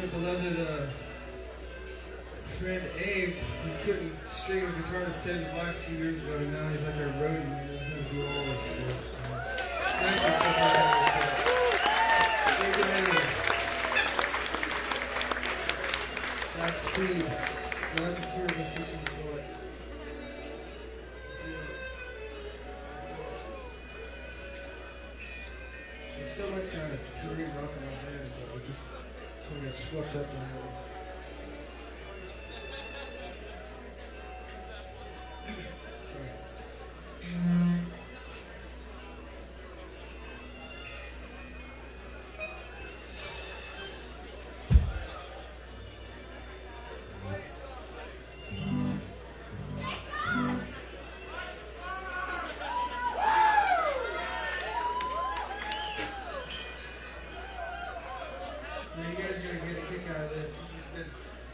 beloved friend Abe, who couldn't string a guitar to save his life 2 years ago, and now he's like our roadie, man. He's going to do all this stuff. Thanks for stuff like that. Thank you, Abe. That's Speed. Not the tour musician boy. There's so much kind of touring rock in my band, but we just sort of get swept up in it.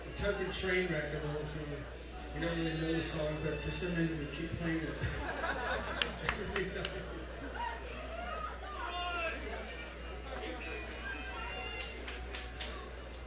Train wreck of the whole tour. We don't really know the song, but for some reason we keep playing it.